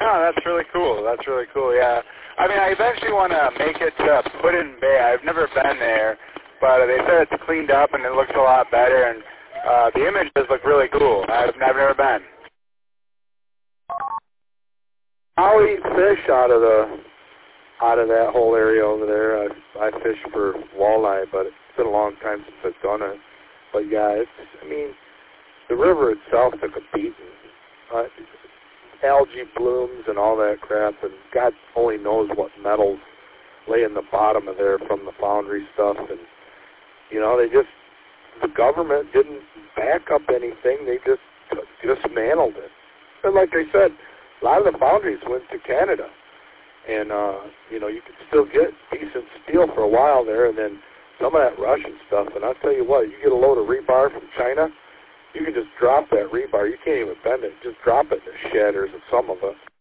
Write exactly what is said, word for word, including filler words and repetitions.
Oh, that's really cool. That's really cool, yeah. I mean, I eventually want to make it to Put-in Bay. I've never been there, but they said it's cleaned up and it looks a lot better, and uh, the images look really cool. I've, I've never been. I'll eat fish out of the out of that whole area over there. I, I fish for walleye, but it's been a long time since I've done it. But yeah, it's, I mean, the river itself took a beating. Uh, algae blooms and all that crap, and God only knows what metals lay in the bottom of there from the foundry stuff. And, you know, they just, the government didn't back up anything. They just dismantled it. And like I said, a lot of the foundries went to Canada. And, uh, you know, you could still get decent steel for a while there, and then some of that Russian stuff. And I'll tell you what, you get a load of rebar from China, you can just drop that rebar. You can't even bend it. Just drop it in the shed or some of it.